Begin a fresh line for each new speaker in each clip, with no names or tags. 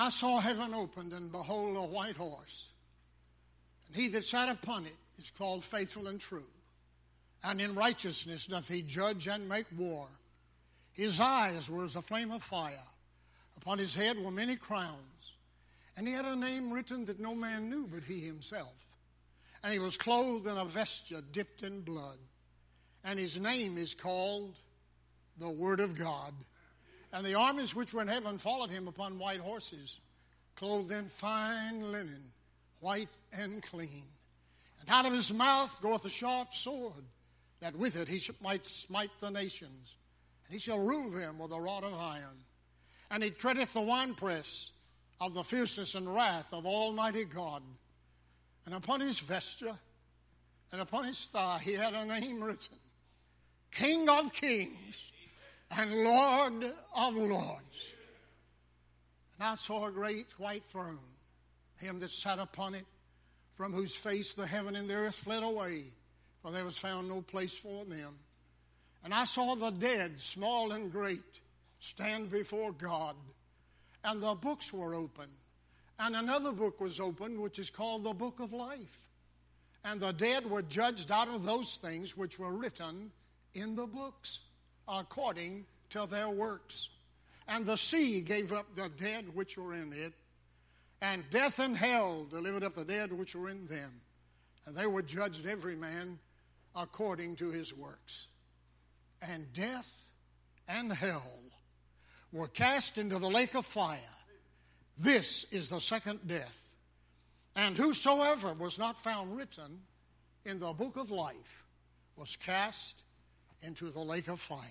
I saw heaven opened, and behold, a white horse. And he that sat upon it is called Faithful and True. And in righteousness doth he judge and make war. His eyes were as a flame of fire. Upon his head were many crowns. And he had a name written that no man knew but he himself. And he was clothed in a vesture dipped in blood. And his name is called the Word of God. And the armies which were in heaven followed him upon white horses, clothed in fine linen, white and clean. And out of his mouth goeth a sharp sword, that with it he might smite the nations. And he shall rule them with a rod of iron. And he treadeth the winepress of the fierceness and wrath of Almighty God. And upon his vesture and upon his thigh he had a name written, King of Kings and Lord of Lords. And I saw a great white throne, him that sat upon it, from whose face the heaven and the earth fled away, for there was found no place for them. And I saw the dead, small and great, stand before God. And the books were opened. And another book was opened, which is called the Book of Life. And the dead were judged out of those things which were written in the books, according to their works. And the sea gave up the dead which were in it, and death and hell delivered up the dead which were in them. And they were judged every man according to his works. And death and hell were cast into the lake of fire. This is the second death. And whosoever was not found written in the book of life was cast into the lake of fire.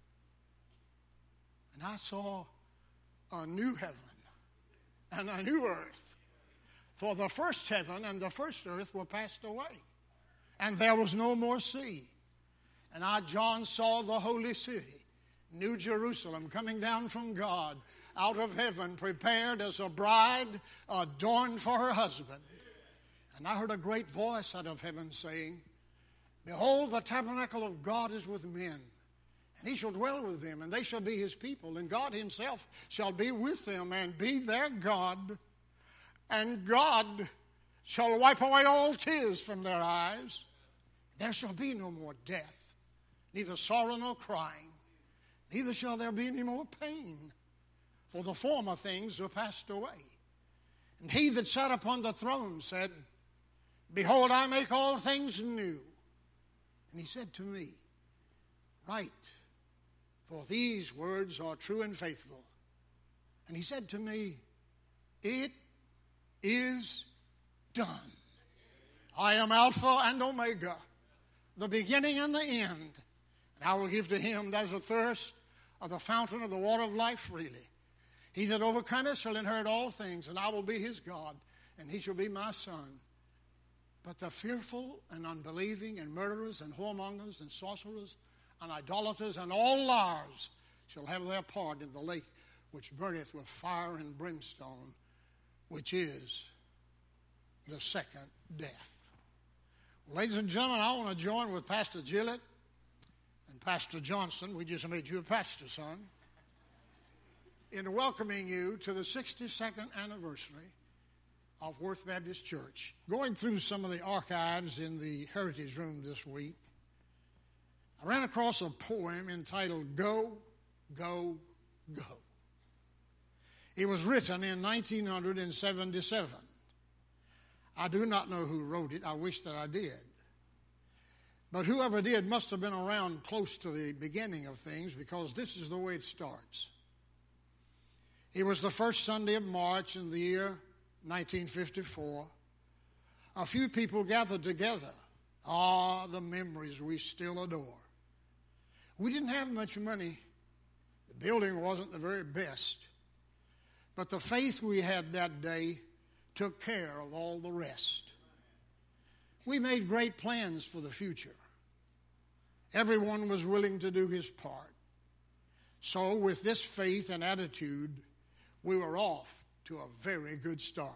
And I saw a new heaven and a new earth. For the first heaven and the first earth were passed away, and there was no more sea. And I, John, saw the holy city, New Jerusalem, coming down from God out of heaven, prepared as a bride adorned for her husband. And I heard a great voice out of heaven saying, Behold, the tabernacle of God is with men, and he shall dwell with them, and they shall be his people, and God himself shall be with them and be their God. And God shall wipe away all tears from their eyes. There shall be no more death, neither sorrow nor crying, neither shall there be any more pain, for the former things are passed away. And he that sat upon the throne said, Behold, I make all things new. And he said to me, Write, for these words are true and faithful. And he said to me, It is done. I am Alpha and Omega, the beginning and the end. And I will give to him that is athirst of the fountain of the water of life freely. He that overcometh shall inherit all things, and I will be his God, and he shall be my son. But the fearful and unbelieving and murderers and whoremongers and sorcerers and idolaters and all liars shall have their part in the lake which burneth with fire and brimstone, which is the second death. Ladies and gentlemen, I want to join with Pastor Gillett and Pastor Johnson. We just made you a pastor, son. In welcoming you to the 62nd anniversary of Worth Baptist Church. Going through some of the archives in the Heritage Room this week, I ran across a poem entitled Go, Go, Go. It was written in 1977. I do not know who wrote it. I wish that I did. But whoever did must have been around close to the beginning of things, because this is the way it starts. It was the first Sunday of March in the year 1954. A few people gathered together. Ah, the memories we still adore. We didn't have much money. The building wasn't the very best. But the faith we had that day took care of all the rest. We made great plans for the future. Everyone was willing to do his part. So with this faith and attitude, we were off to a very good start.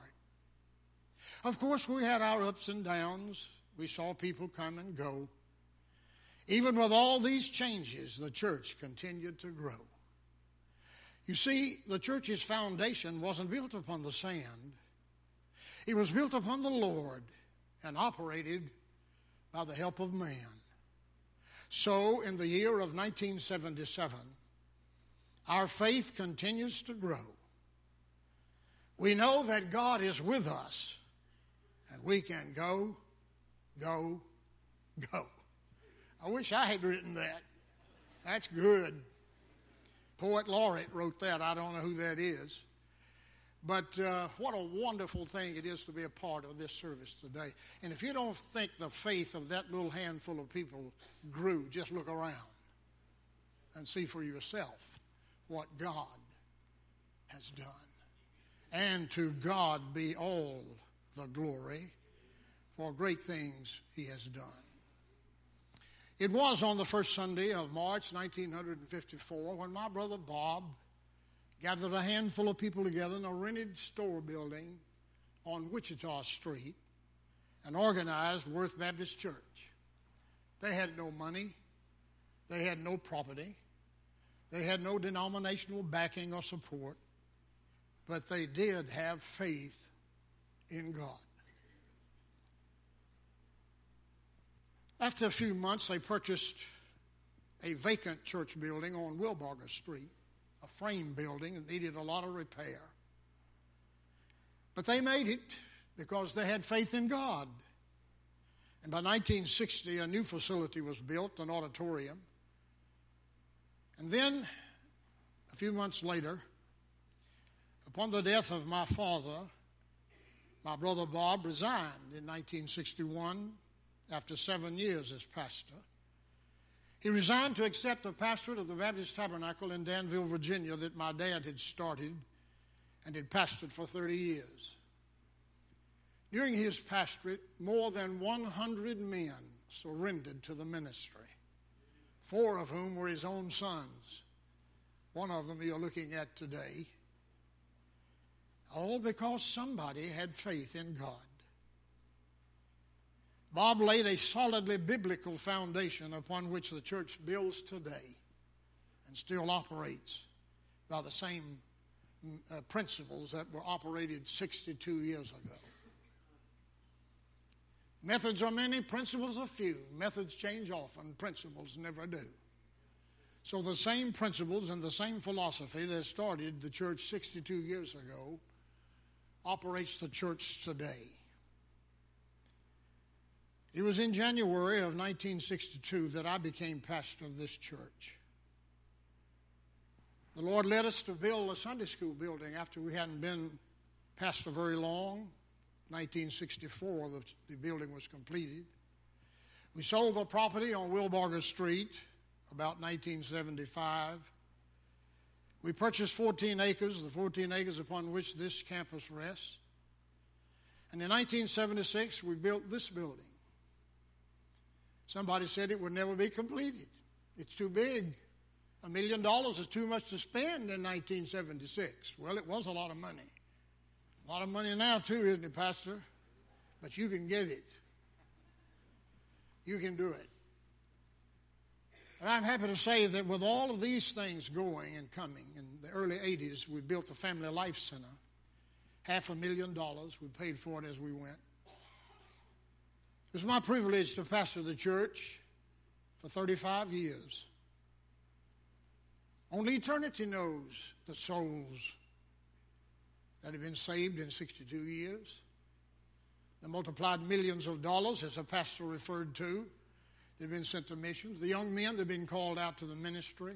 Of course, we had our ups and downs. We saw people come and go. Even with all these changes, the church continued to grow. You see, the church's foundation wasn't built upon the sand. It was built upon the Lord and operated by the help of man. So, in the year of 1977, our faith continues to grow. We know that God is with us, and we can go, go, go. I wish I had written that. That's good. Poet laureate wrote that. I don't know who that is. But what a wonderful thing it is to be a part of this service today. And if you don't think the faith of that little handful of people grew, just look around and see for yourself what God has done. And to God be all the glory for great things he has done. It was on the first Sunday of March 1954 when my brother Bob gathered a handful of people together in a rented store building on Wichita Street and organized Worth Baptist Church. They had no money. They had no property. They had no denominational backing or support. But they did have faith in God. After a few months, they purchased a vacant church building on Wilbarger Street, a frame building that needed a lot of repair. But they made it because they had faith in God. And by 1960, a new facility was built, an auditorium. And then, a few months later, upon the death of my father, my brother Bob resigned in 1961 after 7 years as pastor. He resigned to accept the pastorate of the Baptist Tabernacle in Danville, Virginia, that my dad had started and had pastored for 30 years. During his pastorate, more than 100 men surrendered to the ministry, 4 of whom were his own sons. One of them you're looking at today. All because somebody had faith in God. Bob laid a solidly biblical foundation upon which the church builds today and still operates by the same principles that were operated 62 years ago. Methods are many, principles are few. Methods change often, principles never do. So the same principles and the same philosophy that started the church 62 years ago operates the church today. It was in January of 1962 that I became pastor of this church. The Lord led us to build a Sunday school building after we hadn't been pastor very long. 1964, the building was completed. We sold the property on Wilbarger Street about 1975. We purchased 14 acres, the 14 acres upon which this campus rests. And in 1976, we built this building. Somebody said it would never be completed. It's too big. $1 million is too much to spend in 1976. Well, it was a lot of money. A lot of money now, too, isn't it, Pastor? But you can get it. You can do it. And I'm happy to say that with all of these things going and coming, in the early 80s, we built the Family Life Center. $500,000. We paid for it as we went. It was my privilege to pastor the church for 35 years. Only eternity knows the souls that have been saved in 62 years. The multiplied millions of dollars, as a pastor referred to, they've been sent to missions. The young men that have been called out to the ministry.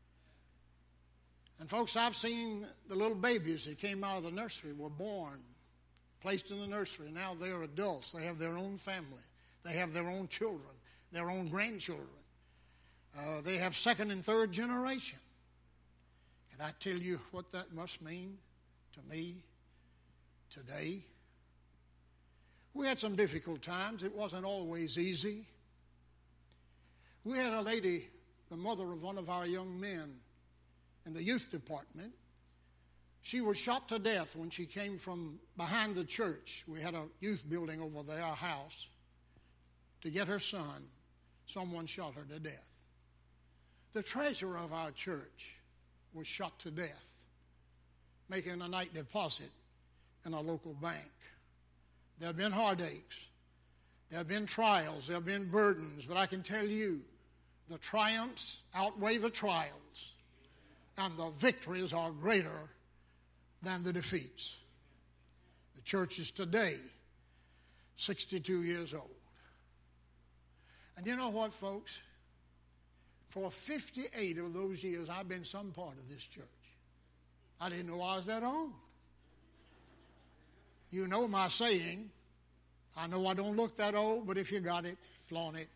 And folks, I've seen the little babies that came out of the nursery, were born, placed in the nursery. Now they're adults. They have their own family. They have their own children, their own grandchildren. They have second and third generation. Can I tell you what that must mean to me today? We had some difficult times. It wasn't always easy. We had a lady, the mother of one of our young men in the youth department. She was shot to death when she came from behind the church. We had a youth building over there, a house. To get her son, someone shot her to death. The treasurer of our church was shot to death making a night deposit in a local bank. There have been heartaches. There have been trials. There have been burdens. But I can tell you, the triumphs outweigh the trials, and the victories are greater than the defeats. The church is today 62 years old. And you know what, folks? For 58 of those years, I've been some part of this church. I didn't know I was that old. You know my saying, I know I don't look that old, but if you got it, flaunt it.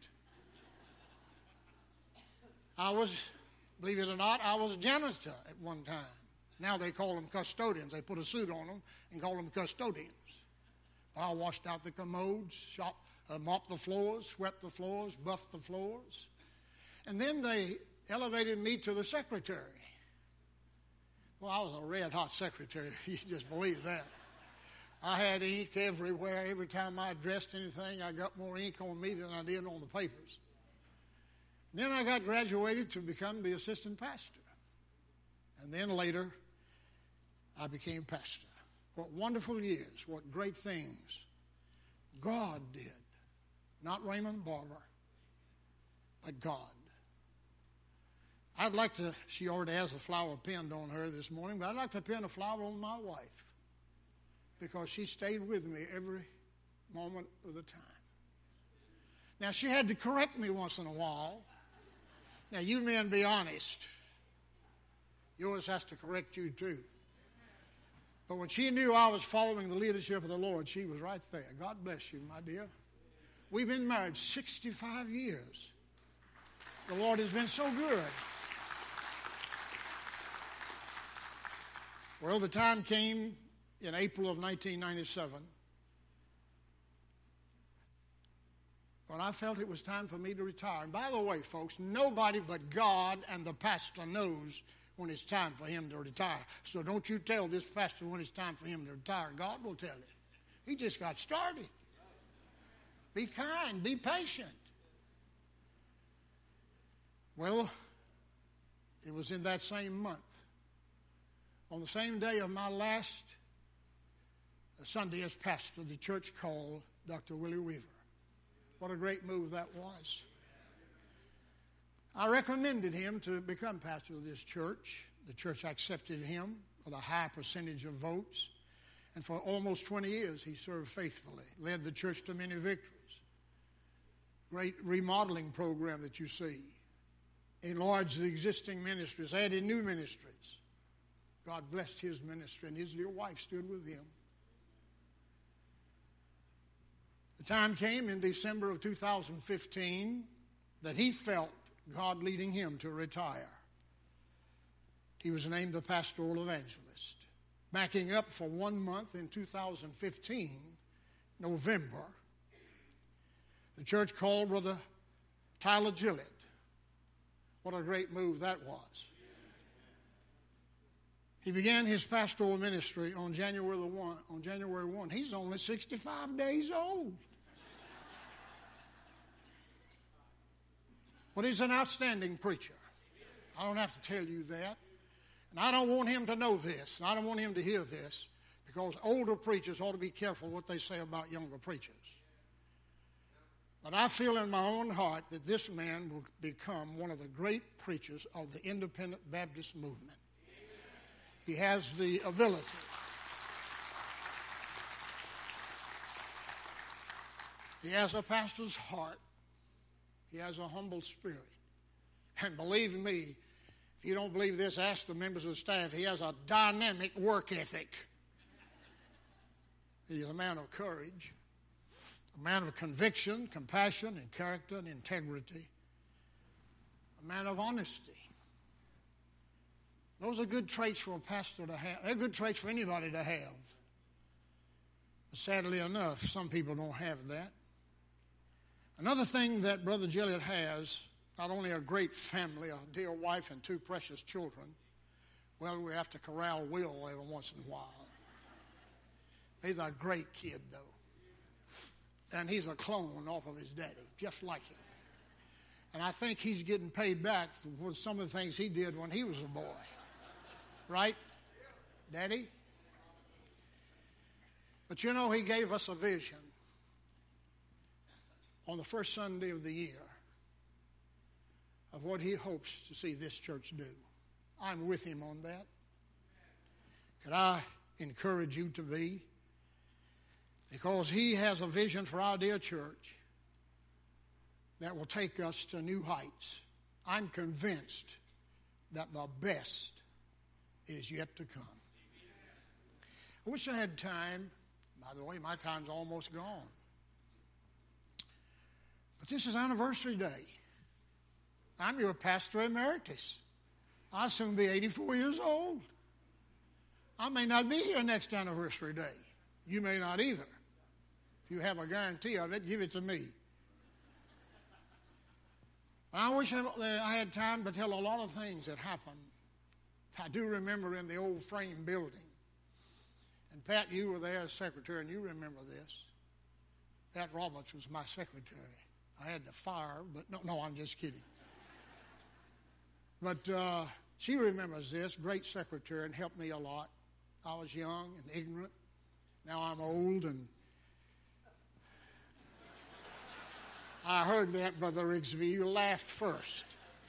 Believe it or not, I was a janitor at one time. Now they call them custodians. They put a suit on them and call them custodians. I washed out the commodes, mopped the floors, swept the floors, buffed the floors. And then they elevated me to the secretary. Well, I was a red-hot secretary. You just believe that. I had ink everywhere. Every time I addressed anything, I got more ink on me than I did on the papers. Then I got graduated to become the assistant pastor. And then later, I became pastor. What wonderful years, what great things God did. Not Raymond Barber, but God. I'd like to, she already has a flower pinned on her this morning, but I'd like to pin a flower on my wife because she stayed with me every moment of the time. Now, she had to correct me once in a while. Now, you men be honest. Yours has to correct you too. But when she knew I was following the leadership of the Lord, she was right there. God bless you, my dear. We've been married 65 years. The Lord has been so good. Well, the time came in April of 1997 when I felt it was time for me to retire. And by the way, folks, nobody but God and the pastor knows when it's time for him to retire. So don't you tell this pastor when it's time for him to retire. God will tell him. He just got started. Be kind. Be patient. Well, it was in that same month, on the same day of my last Sunday as pastor, the church called Dr. Willie Weaver. What a great move that was. I recommended him to become pastor of this church. The church accepted him with a high percentage of votes. And for almost 20 years, he served faithfully, led the church to many victories. Great remodeling program that you see. Enlarged the existing ministries, added new ministries. God blessed his ministry, and his dear wife stood with him. The time came in December of 2015 that he felt God leading him to retire. He was named the pastoral evangelist. Backing up for 1 month in 2015, November, the church called Brother Tyler Gillett. What a great move that was. He began his pastoral ministry on January 1. He's only 65 days old. But he's an outstanding preacher. I don't have to tell you that. And I don't want him to know this. And I don't want him to hear this. Because older preachers ought to be careful what they say about younger preachers. But I feel in my own heart that this man will become one of the great preachers of the independent Baptist movement. He has the ability. He has a pastor's heart. He has a humble spirit. And believe me, if you don't believe this, ask the members of the staff. He has a dynamic work ethic. He's a man of courage, a man of conviction, compassion, and character and integrity, a man of honesty. Those are good traits for a pastor to have. They're good traits for anybody to have. But sadly enough, some people don't have that. Another thing that Brother Gillett has, not only a great family, a dear wife and 2 precious children. Well, we have to corral Will every once in a while. He's a great kid, though. And he's a clone off of his daddy, just like him. And I think he's getting paid back for some of the things he did when he was a boy. Right? Daddy? But you know, he gave us a vision on the first Sunday of the year of what he hopes to see this church do. I'm with him on that. Could I encourage you to be? Because he has a vision for our dear church that will take us to new heights. I'm convinced that the best is yet to come. I wish I had time. By the way, my time's almost gone. But this is anniversary day. I'm your pastor emeritus. I'll soon be 84 years old. I may not be here next anniversary day. You may not either. If you have a guarantee of it, give it to me. I wish I had time to tell a lot of things that happened. I do remember in the old frame building. And Pat, you were there as secretary, and you remember this. Pat Roberts was my secretary. I had to fire, but no, I'm just kidding. But she remembers this, great secretary, and helped me a lot. I was young and ignorant. Now I'm old, and I heard that, Brother Rigsby. You laughed first.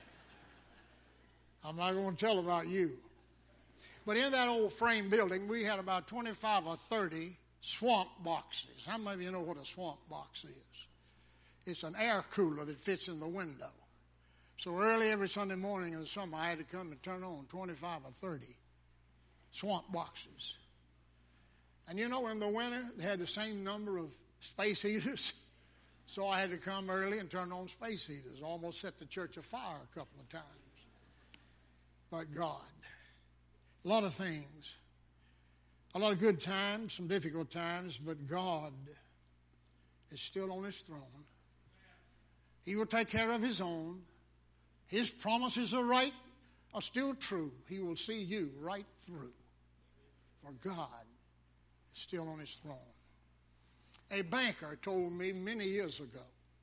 I'm not going to tell about you. But in that old frame building, we had about 25 or 30 swamp boxes. How many of you know what a swamp box is? It's an air cooler that fits in the window. So early every Sunday morning in the summer, I had to come and turn on 25 or 30 swamp boxes. And you know, in the winter, they had the same number of space heaters. So I had to come early and turn on space heaters. Almost set the church afire a couple of times. But God, a lot of things, a lot of good times, some difficult times, but God is still on his throne. He will take care of his own. His promises are still true. He will see you right through. For God is still on his throne. A banker told me many years ago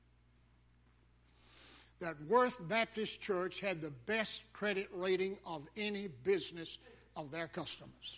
that Worth Baptist Church had the best credit rating of any business of their customers.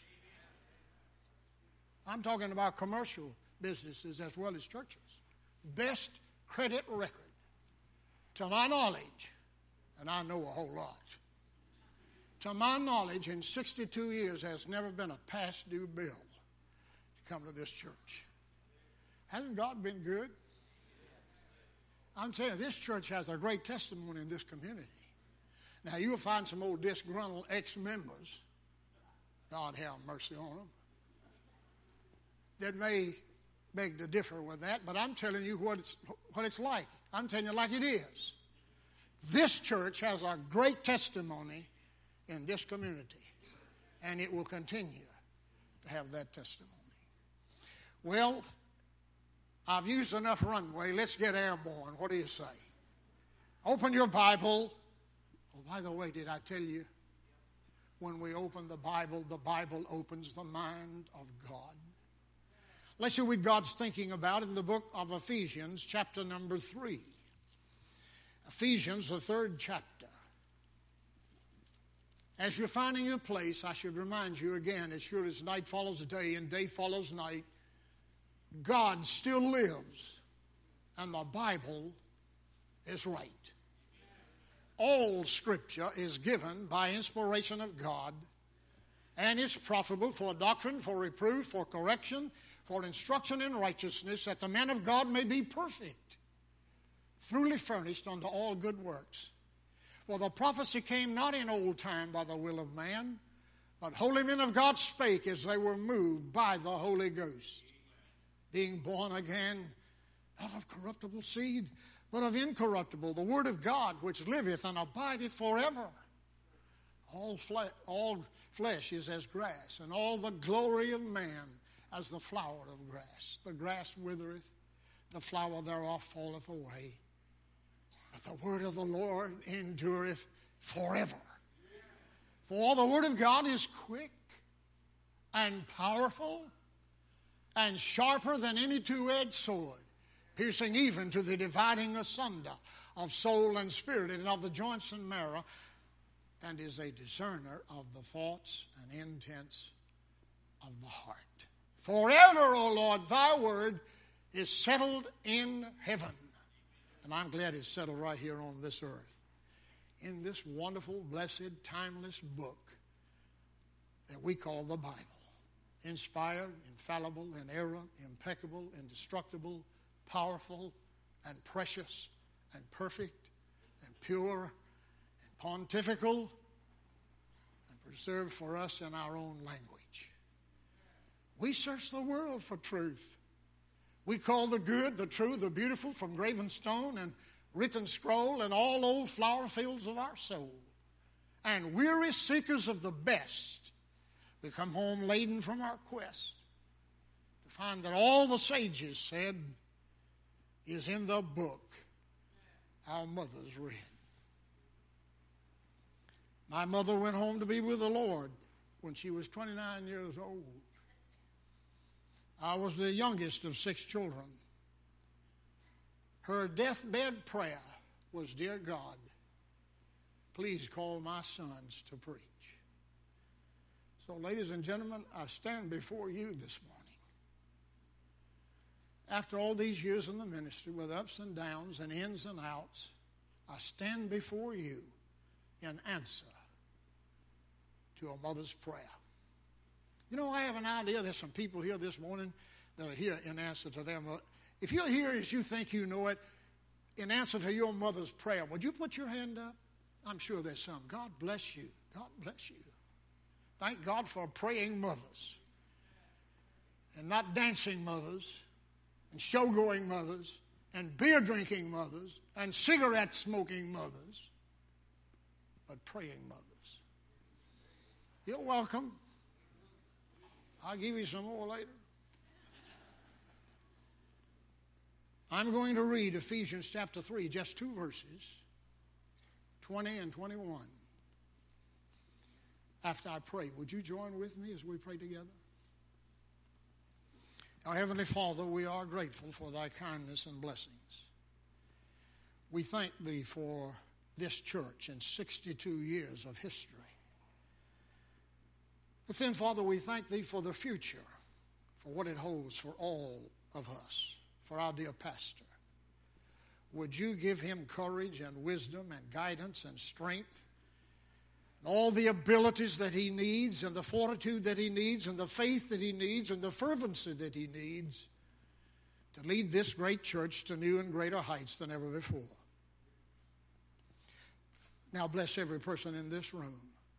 I'm talking about commercial businesses as well as churches. Best credit record. To my knowledge, and I know a whole lot, to my knowledge, in 62 years, has never been a past due bill to come to this church. Hasn't God been good? I'm telling you, this church has a great testimony in this community. Now, you'll find some old disgruntled ex-members, God have mercy on them, that may beg to differ with that, but I'm telling you what it's like. I'm telling you like it is. This church has a great testimony in this community, and it will continue to have that testimony. Well, I've used enough runway. Let's get airborne. What do you say? Open your Bible. Oh, by the way, did I tell you? When we open the Bible opens the mind of God. Let's see what God's thinking about in the book of Ephesians, chapter number 3. Ephesians, the 3rd chapter. As you're finding your place, I should remind you again, as sure as night follows day and day follows night, God still lives, and the Bible is right. All Scripture is given by inspiration of God and is profitable for doctrine, for reproof, for correction, for instruction in righteousness, that the man of God may be perfect, truly furnished unto all good works. For the prophecy came not in old time by the will of man, but holy men of God spake as they were moved by the Holy Ghost, being born again, not of corruptible seed, but of incorruptible, the word of God, which liveth and abideth forever. All flesh is as grass, and all the glory of man as the flower of grass. The grass withereth, the flower thereof falleth away, but the word of the Lord endureth forever. For the word of God is quick and powerful and sharper than any two-edged sword, piercing even to the dividing asunder of soul and spirit and of the joints and marrow, and is a discerner of the thoughts and intents of the heart. Forever, O Lord, thy word is settled in heaven. And I'm glad it's settled right here on this earth. In this wonderful, blessed, timeless book that we call the Bible. Inspired, infallible, inerrant, impeccable, indestructible, powerful, and precious, and perfect, and pure, and pontifical, and preserved for us in our own language. We search the world for truth. We call the good, the true, the beautiful from graven stone and written scroll and all old flower fields of our soul. And weary seekers of the best, we come home laden from our quest to find that all the sages said is in the book our mothers read. My mother went home to be with the Lord when she was 29 years old. I was the youngest of 6 children. Her deathbed prayer was, "Dear God, please call my sons to preach." So, ladies and gentlemen, I stand before you this morning. After all these years in the ministry with ups and downs and ins and outs, I stand before you in answer to a mother's prayer. You know, I have an idea there's some people here this morning that are here in answer to their mother. If you're here as you think you know it, in answer to your mother's prayer, would you put your hand up? I'm sure there's some. God bless you. God bless you. Thank God for praying mothers. And not dancing mothers, and show-going mothers, and beer-drinking mothers, and cigarette-smoking mothers, but praying mothers. You're welcome. I'll give you some more later. I'm going to read Ephesians chapter 3, just 2 verses, 20 and 21. After I pray, would you join with me as we pray together? Our Heavenly Father, we are grateful for thy kindness and blessings. We thank thee for this church and 62 years of history. But then, Father, we thank thee for the future, for what it holds for all of us, for our dear pastor. Would you give him courage and wisdom and guidance and strength, and all the abilities that he needs, and the fortitude that he needs, and the faith that he needs, and the fervency that he needs to lead this great church to new and greater heights than ever before. Now bless every person in this room.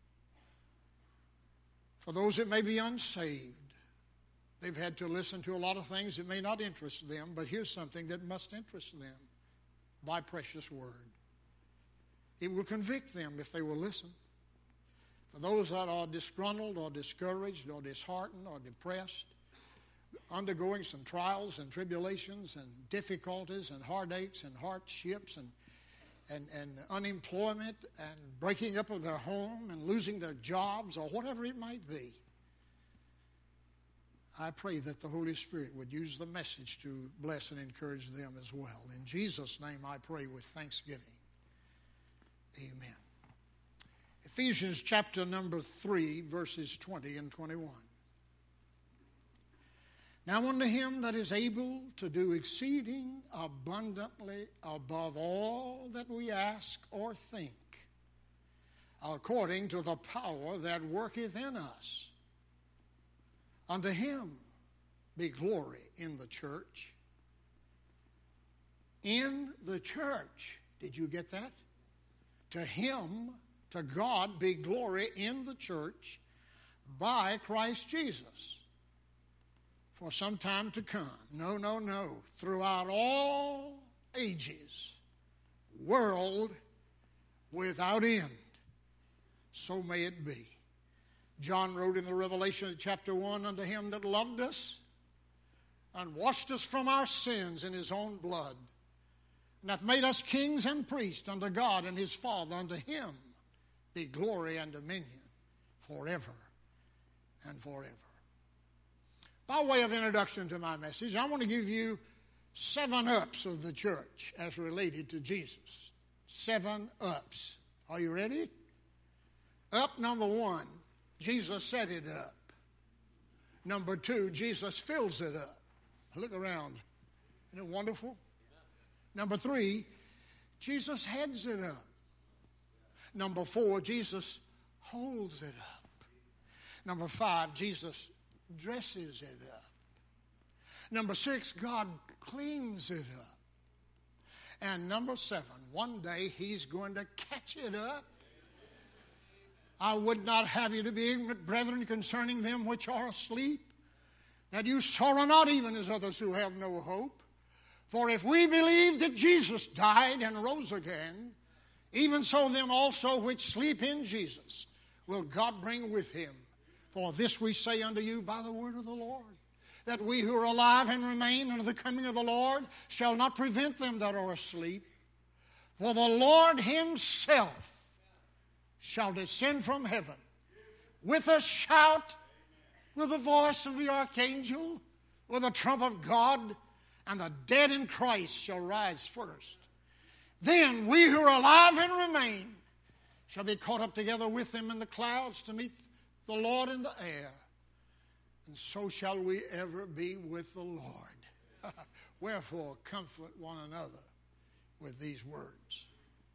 For those that may be unsaved, they've had to listen to a lot of things that may not interest them, but here's something that must interest them: thy precious word. It will convict them if they will listen. For those that are disgruntled or discouraged or disheartened or depressed, undergoing some trials and tribulations and difficulties and heartaches and hardships and unemployment and breaking up of their home and losing their jobs or whatever it might be, I pray that the Holy Spirit would use the message to bless and encourage them as well. In Jesus' name I pray with thanksgiving. Amen. Ephesians chapter number 3, verses 20 and 21. Now unto him that is able to do exceeding abundantly above all that we ask or think, according to the power that worketh in us, unto him be glory in the church. In the church. Did you get that? To him, to God, be glory in the church by Christ Jesus, for some time to come. No, no, no. Throughout all ages, world without end. So may it be. John wrote in the Revelation chapter 1, unto him that loved us and washed us from our sins in his own blood, and hath made us kings and priests unto God and his Father. Unto him be glory and dominion forever and forever. By way of introduction to my message, I want to give you 7 ups of the church as related to Jesus. 7 ups. Are you ready? Up number 1, Jesus set it up. Number two, Jesus fills it up. Look around. Isn't it wonderful? Number three, Jesus heads it up. Number four, Jesus holds it up. Number five, Jesus dresses it up. Number six, God cleans it up. And number seven, one day He's going to catch it up. I would not have you to be ignorant, brethren, concerning them which are asleep, that you sorrow not even as others who have no hope. For if we believe that Jesus died and rose again, even so them also which sleep in Jesus will God bring with Him. For this we say unto you by the word of the Lord, that we who are alive and remain unto the coming of the Lord shall not prevent them that are asleep. For the Lord Himself shall descend from heaven with a shout, with the voice of the archangel, with the trump of God, and the dead in Christ shall rise first. Then we who are alive and remain shall be caught up together with them in the clouds to meet the Lord in the air. And so shall we ever be with the Lord. Wherefore, comfort one another with these words.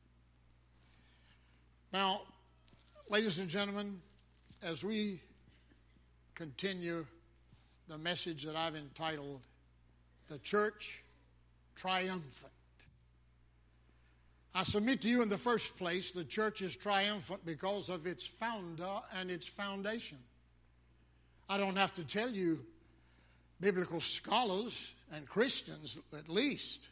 Now, ladies and gentlemen, as we continue the message that I've entitled, The Church Triumphant, I submit to you in the first place, the church is triumphant because of its founder and its foundation. I don't have to tell you, biblical scholars and Christians at least,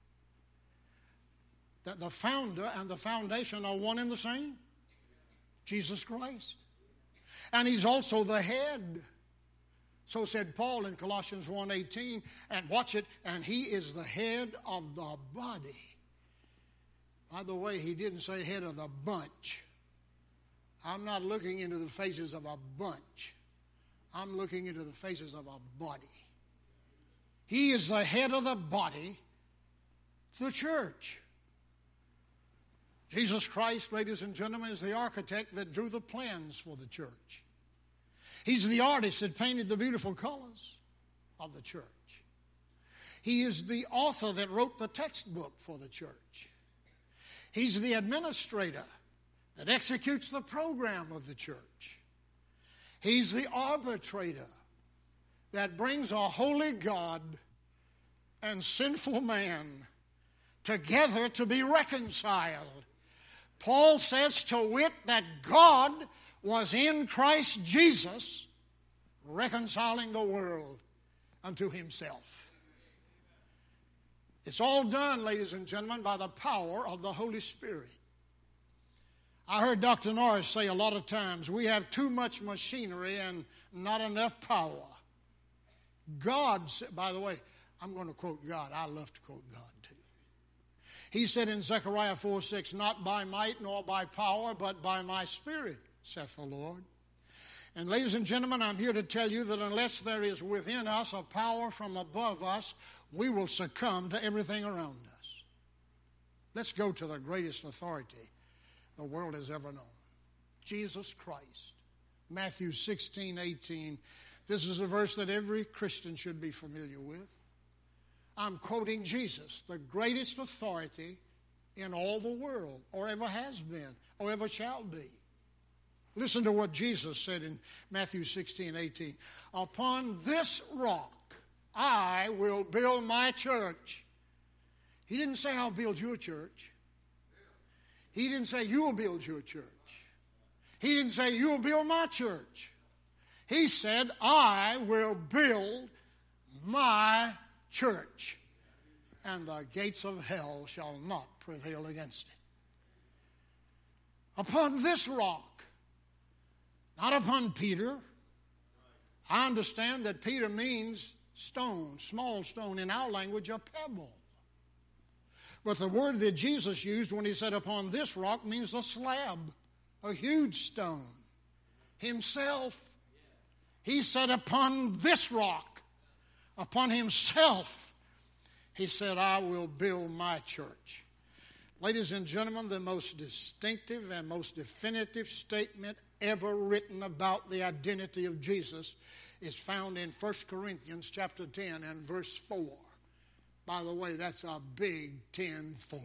that the founder and the foundation are one and the same, Jesus Christ. And He's also the head. So said Paul in Colossians 1:18, and watch it, and He is the head of the body. By the way, he didn't say head of the bunch. I'm not looking into the faces of a bunch. I'm looking into the faces of a body. He is the head of the body, the church. Jesus Christ, ladies and gentlemen, is the architect that drew the plans for the church. He's the artist that painted the beautiful colors of the church. He is the author that wrote the textbook for the church. He's the administrator that executes the program of the church. He's the arbitrator that brings a holy God and sinful man together to be reconciled. Paul says, to wit, that God was in Christ Jesus reconciling the world unto Himself. It's all done, ladies and gentlemen, by the power of the Holy Spirit. I heard Dr. Norris say a lot of times, we have too much machinery and not enough power. God, by the way, I'm going to quote God. I love to quote God too. He said in Zechariah 4:6, not by might nor by power, but by my Spirit, saith the Lord. And ladies and gentlemen, I'm here to tell you that unless there is within us a power from above us, we will succumb to everything around us. Let's go to the greatest authority the world has ever known, Jesus Christ. Matthew 16:18. This is a verse that every Christian should be familiar with. I'm quoting Jesus, the greatest authority in all the world, or ever has been, or ever shall be. Listen to what Jesus said in Matthew 16:18. Upon this rock I will build my church. He didn't say I'll build your church. He didn't say you'll build your church. He didn't say you'll build my church. He said I will build my church, and the gates of hell shall not prevail against it. Upon this rock, not upon Peter. I understand that Peter means stone, small stone, in our language, a pebble. But the word that Jesus used when He said upon this rock means a slab, a huge stone. Himself. He said upon this rock, upon Himself, He said, I will build my church. Ladies and gentlemen, the most distinctive and most definitive statement ever written about the identity of Jesus is found in 1 Corinthians chapter 10 and verse 4. By the way, that's a big 10-4.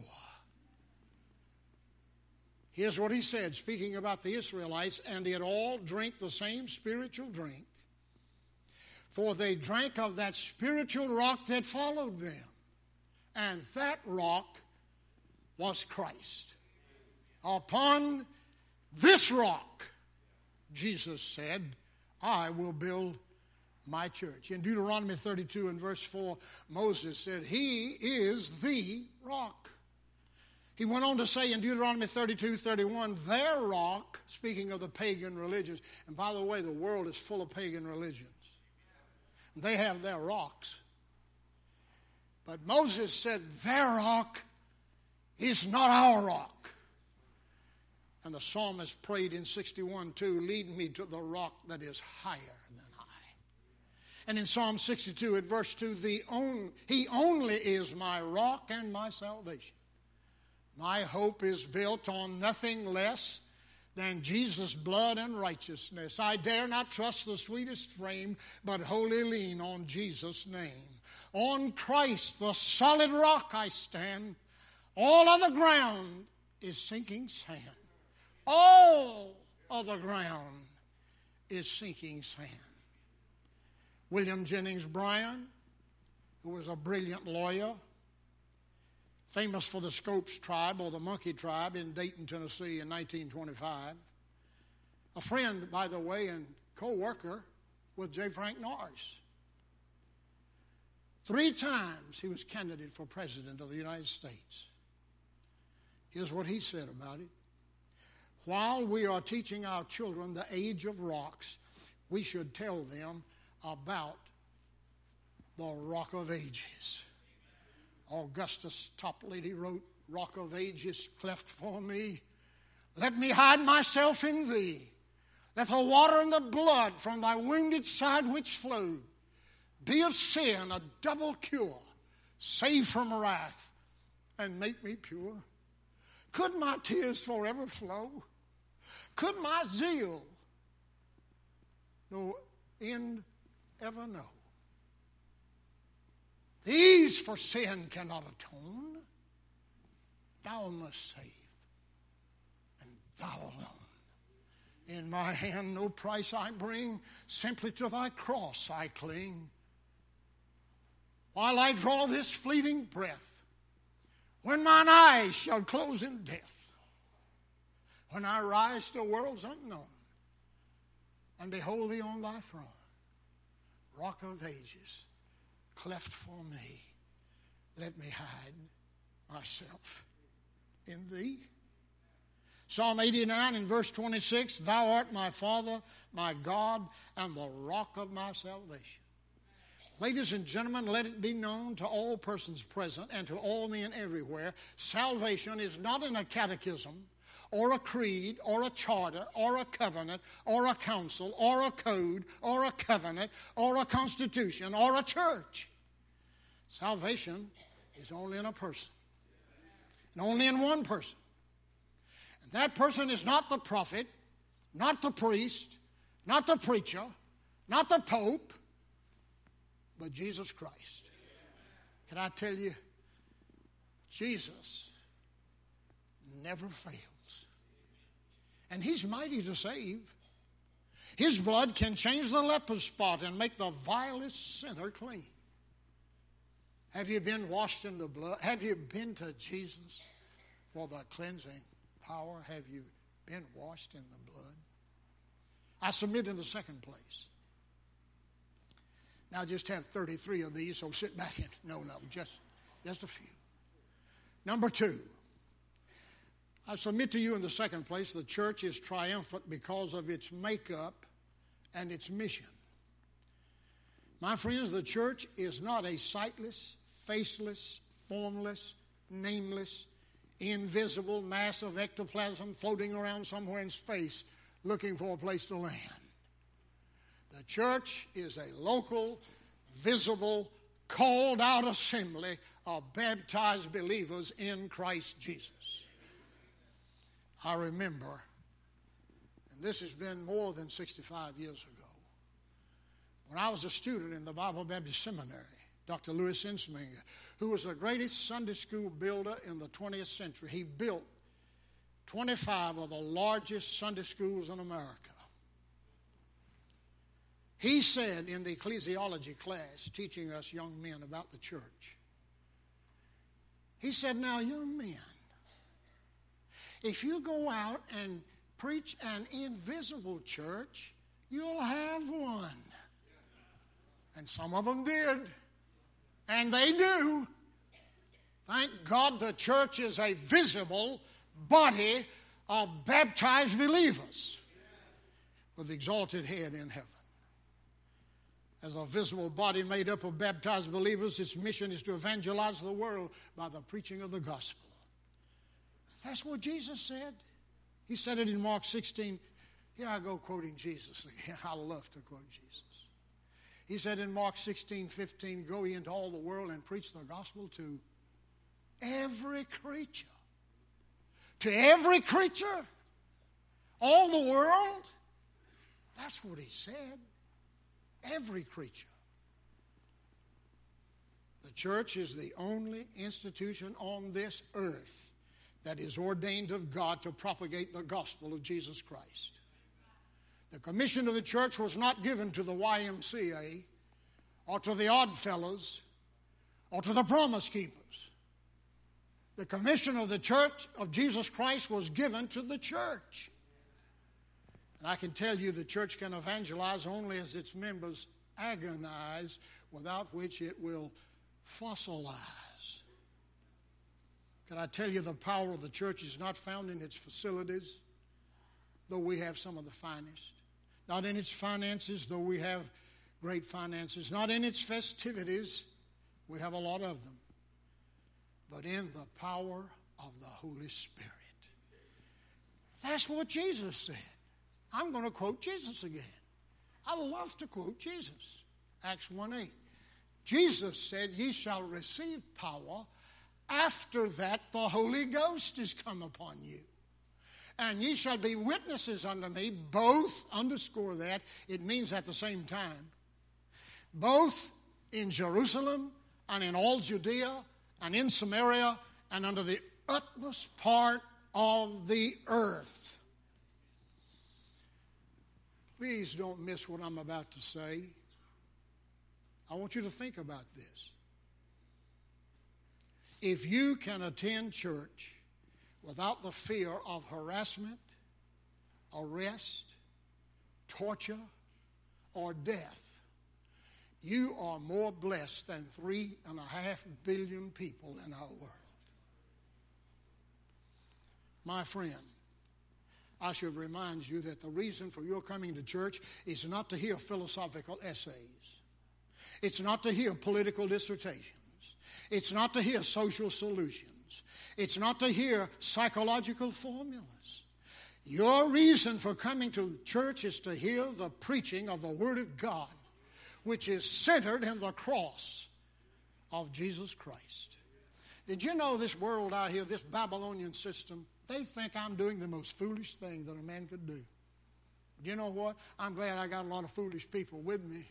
Here's what he said, speaking about the Israelites, and did all drink the same spiritual drink, for they drank of that spiritual rock that followed them, and that rock was Christ. Upon this rock, Jesus said, I will build my church. In Deuteronomy 32 and verse 4, Moses said, He is the rock. He went on to say in Deuteronomy 32:31, their rock, speaking of the pagan religions, and by the way, the world is full of pagan religions. They have their rocks. But Moses said, their rock is not our rock. And the psalmist prayed in 61:2, lead me to the rock that is higher than I. And in Psalm 62 at verse 2, He only is my rock and my salvation. My hope is built on nothing less than Jesus' blood and righteousness. I dare not trust the sweetest frame, but wholly lean on Jesus' name. On Christ, the solid rock, I stand. All other ground is sinking sand. All other ground is sinking sand. William Jennings Bryan, who was a brilliant lawyer, famous for the Scopes tribe or the Monkey tribe in Dayton, Tennessee in 1925. A friend, by the way, and co-worker with J. Frank Norris. 3 times he was candidate for president of the United States. Here's what he said about it. While we are teaching our children the age of rocks, we should tell them about the Rock of Ages. Augustus Toplady wrote, Rock of Ages, cleft for me. Let me hide myself in thee. Let the water and the blood from thy wounded side which flowed be of sin a double cure, save from wrath, and make me pure. Could my tears forever flow? Could my zeal no end ever know? These for sin cannot atone. Thou must save, and thou alone. In my hand no price I bring, simply to thy cross I cling. While I draw this fleeting breath, when mine eyes shall close in death, when I rise to worlds unknown, and behold thee on thy throne, Rock of Ages, cleft for me, let me hide myself in thee. Psalm 89 and verse 26, Thou art my Father, my God, and the rock of my salvation. Ladies and gentlemen, let it be known to all persons present and to all men everywhere, salvation is not in a catechism or a creed or a charter or a covenant or a council or a code or a covenant or a constitution or a church. Salvation is only in a person, and only in one person. And that person is not the prophet, not the priest, not the preacher, not the pope, but Jesus Christ. Can I tell you, Jesus never fails. And he's mighty to save. His blood can change the leper spot and make the vilest sinner clean. Have you been washed in the blood? Have you been to Jesus for the cleansing power? Have you been washed in the blood? I submit in the second place. Now, I just have 33 of these, so sit back and, just a few. Number 2, I submit to you in the second place, the church is triumphant because of its makeup and its mission. My friends, the church is not a sightless, faceless, formless, nameless, invisible mass of ectoplasm floating around somewhere in space looking for a place to land. The church is a local, visible, called out assembly of baptized believers in Christ Jesus. I remember, and this has been more than 65 years ago, When I was a student in the Bible Baptist Seminary, Dr. Louis Ensminger, who was the greatest Sunday school builder in the 20th century, he built 25 of the largest Sunday schools in America. He said in the ecclesiology class, teaching us young men about the church, he said, now, young men, if you go out and preach an invisible church, you'll have one. And some of them did. And they do. Thank God the church is a visible body of baptized believers with exalted head in heaven. As a visible body made up of baptized believers, its mission is to evangelize the world by the preaching of the gospel. That's what Jesus said. He said it in Mark 16. Here I go quoting Jesus again. I love to quote Jesus. He said in Mark 16:15, go ye into all the world and preach the gospel to every creature. To every creature. All the world. That's what he said. Every creature. The church is the only institution on this earth that is ordained of God to propagate the gospel of Jesus Christ. The commission of the church was not given to the YMCA or to the Oddfellows or to the Promise Keepers. The commission of the church of Jesus Christ was given to the church. And I can tell you the church can evangelize only as its members agonize, without which it will fossilize. Can I tell you the power of the church is not found in its facilities, though we have some of the finest. Not in its finances, though we have great finances. Not in its festivities, we have a lot of them. But in the power of the Holy Spirit. That's what Jesus said. I'm going to quote Jesus again. I love to quote Jesus. Acts 1:8. Jesus said, ye shall receive power. After that, the Holy Ghost is come upon you. And ye shall be witnesses unto me, both, underscore that, it means at the same time, both in Jerusalem and in all Judea and in Samaria and unto the utmost part of the earth. Please don't miss what I'm about to say. I want you to think about this. If you can attend church without the fear of harassment, arrest, torture, or death, you are more blessed than 3.5 billion people in our world. My friend, I should remind you that the reason for your coming to church is not to hear philosophical essays. It's not to hear political dissertations. It's not to hear social solutions. It's not to hear psychological formulas. Your reason for coming to church is to hear the preaching of the Word of God, which is centered in the cross of Jesus Christ. Did you know this world out here, this Babylonian system, they think I'm doing the most foolish thing that a man could do. You know what? I'm glad I got a lot of foolish people with me.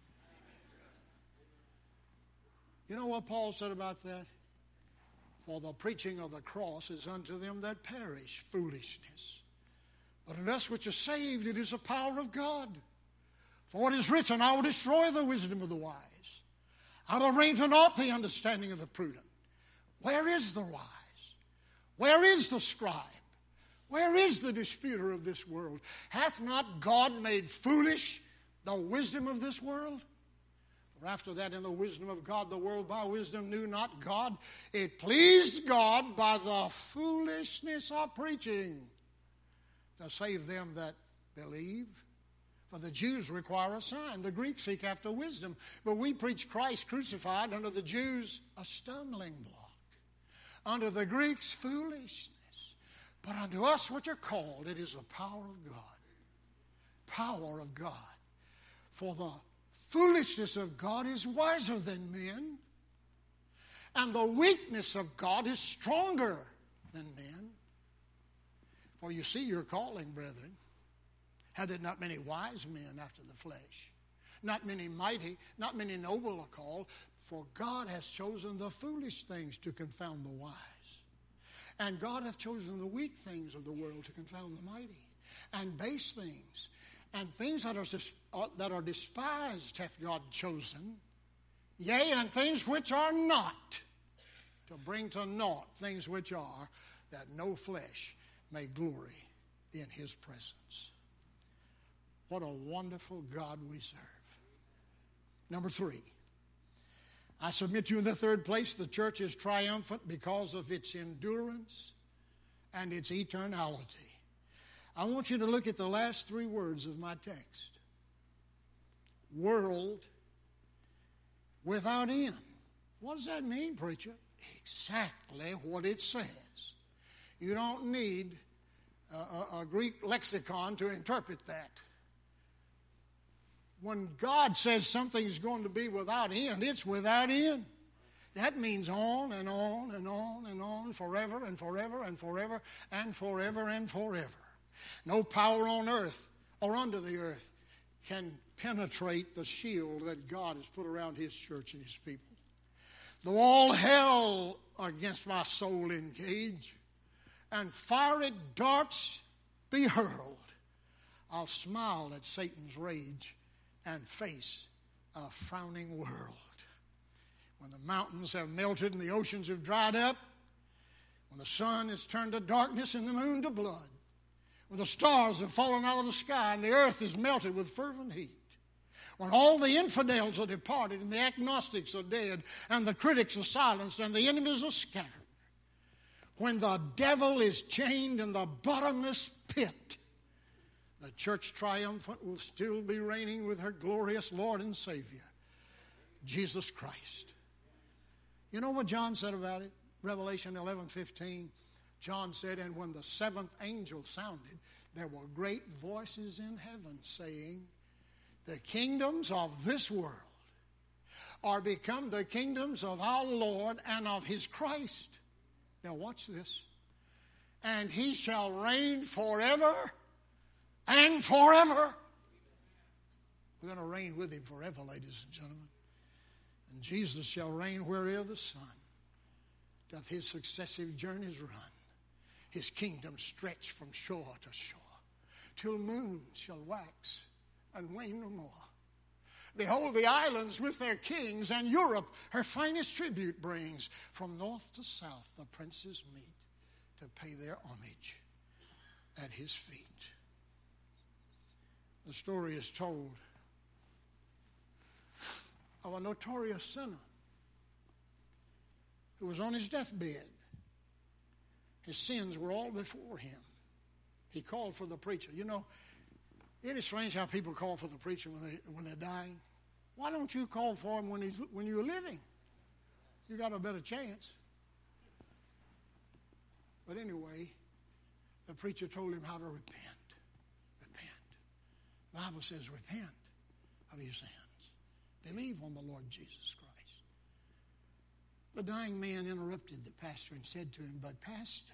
You know what Paul said about that? For the preaching of the cross is unto them that perish foolishness. But unto us which are saved, it is the power of God. For it is written, I will destroy the wisdom of the wise. I will bring to naught the understanding of the prudent. Where is the wise? Where is the scribe? Where is the disputer of this world? Hath not God made foolish the wisdom of this world? For after that, in the wisdom of God, the world by wisdom knew not God. It pleased God by the foolishness of preaching to save them that believe. For the Jews require a sign. The Greeks seek after wisdom. But we preach Christ crucified, unto the Jews a stumbling block, unto the Greeks foolishness. But unto us which are called, it is the power of God. Power of God. For the foolishness of God is wiser than men, and the weakness of God is stronger than men. For you see your calling, brethren, had there not many wise men after the flesh, not many mighty, not many noble are called. For God has chosen the foolish things to confound the wise. And God hath chosen the weak things of the world to confound the mighty. And base things, and things that are despised hath God chosen, yea, and things which are not, to bring to naught things which are, that no flesh may glory in his presence. What a wonderful God we serve. Number 3. I submit to you in the third place, the church is triumphant because of its endurance and its eternality. I want you to look at the last 3 words of my text. World without end. What does that mean, preacher? Exactly what it says. You don't need a Greek lexicon to interpret that. When God says something's going to be without end, it's without end. That means on and on and on and on, forever and forever and forever and forever and forever. No power on earth or under the earth can penetrate the shield that God has put around his church and his people. Though all hell against my soul engage, and fiery darts be hurled, I'll smile at Satan's rage and face a frowning world. When the mountains have melted and the oceans have dried up, when the sun is turned to darkness and the moon to blood, when the stars have fallen out of the sky and the earth is melted with fervent heat, when all the infidels are departed and the agnostics are dead and the critics are silenced and the enemies are scattered, when the devil is chained in the bottomless pit, the church triumphant will still be reigning with her glorious Lord and Savior, Jesus Christ. You know what John said about it? Revelation 11:15. John said, and when the 7th angel sounded, there were great voices in heaven saying, the kingdoms of this world are become the kingdoms of our Lord and of his Christ. Now watch this. And he shall reign forever and forever. We're going to reign with him forever, ladies and gentlemen. And Jesus shall reign wherever the sun doth his successive journeys run. His kingdom stretch from shore to shore, till moon shall wax and wane no more. Behold, the islands with their kings, and Europe her finest tribute brings. From north to south the princes meet to pay their homage at his feet. The story is told of a notorious sinner who was on his deathbed. His sins were all before him. He called for the preacher. You know, it is strange how people call for the preacher when they're dying. Why don't you call for him when you're living? You got a better chance. But anyway, the preacher told him how to repent. Repent. The Bible says repent of your sins. Believe on the Lord Jesus Christ. The dying man interrupted the pastor and said to him, but pastor,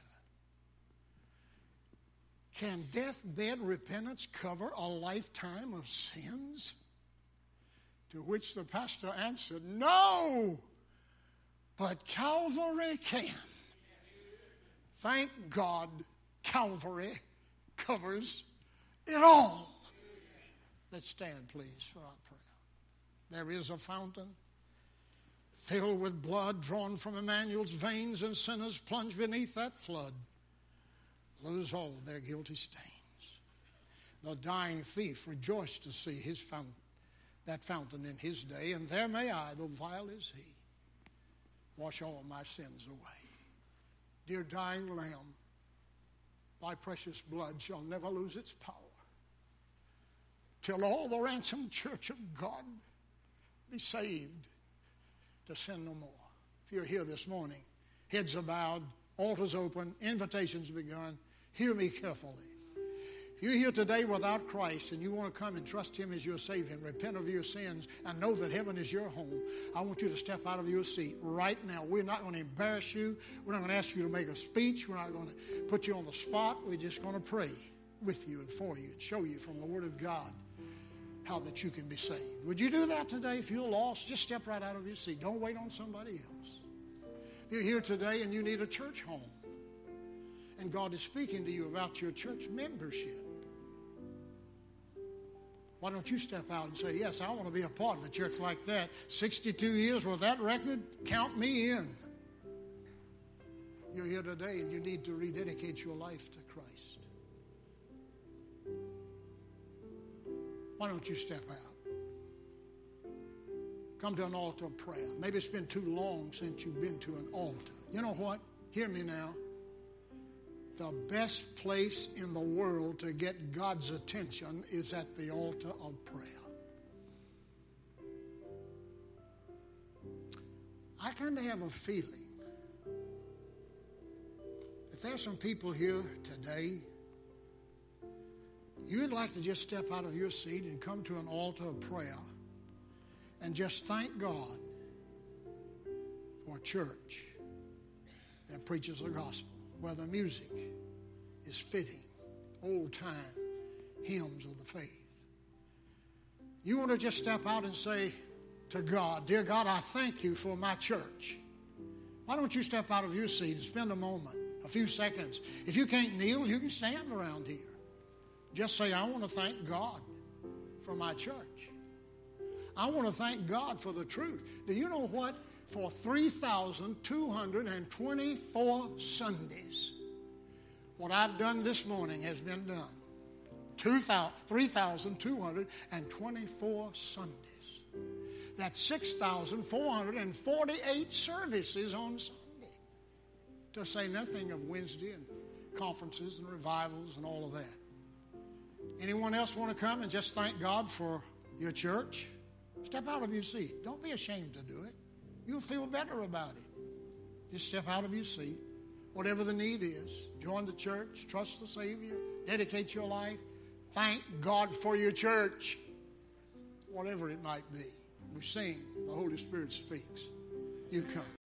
can deathbed repentance cover a lifetime of sins? To which the pastor answered, no, but Calvary can. Thank God Calvary covers it all. Let's stand, please, for our prayer. There is a fountain filled with blood drawn from Emmanuel's veins, and sinners plunge beneath that flood lose all their guilty stains. The dying thief rejoiced to see his fountain, that fountain in his day, and there may I, though vile as he, wash all my sins away. Dear dying Lamb, thy precious blood shall never lose its power till all the ransomed church of God be saved to sin no more. If you're here this morning, heads are bowed, altars open, invitations begun, hear me carefully. If you're here today without Christ and you want to come and trust him as your Savior and repent of your sins and know that heaven is your home, I want you to step out of your seat right now. We're not going to embarrass you. We're not going to ask you to make a speech. We're not going to put you on the spot. We're just going to pray with you and for you and show you from the Word of God how that you can be saved. Would you do that today? If you're lost, just step right out of your seat. Don't wait on somebody else. If you're here today and you need a church home, and God is speaking to you about your church membership, why don't you step out and say, yes, I want to be a part of a church like that. 62 years with that record, count me in. You're here today and you need to rededicate your life to Christ. Why don't you step out? Come to an altar of prayer. Maybe it's been too long since you've been to an altar. You know what? Hear me now. The best place in the world to get God's attention is at the altar of prayer. I kind of have a feeling that there's some people here today, you'd like to just step out of your seat and come to an altar of prayer and just thank God for a church that preaches the gospel, where the music is fitting, old-time hymns of the faith. You want to just step out and say to God, dear God, I thank you for my church. Why don't you step out of your seat and spend a moment, a few seconds. If you can't kneel, you can stand around here. Just say, I want to thank God for my church. I want to thank God for the truth. Do you know what? For 3,224 Sundays, what I've done this morning has been done. 3,224 Sundays. That's 6,448 services on Sunday. To say nothing of Wednesday and conferences and revivals and all of that. Anyone else want to come and just thank God for your church? Step out of your seat. Don't be ashamed to do it. You'll feel better about it. Just step out of your seat. Whatever the need is, join the church, trust the Savior, dedicate your life. Thank God for your church. Whatever it might be. We sing, the Holy Spirit speaks. You come.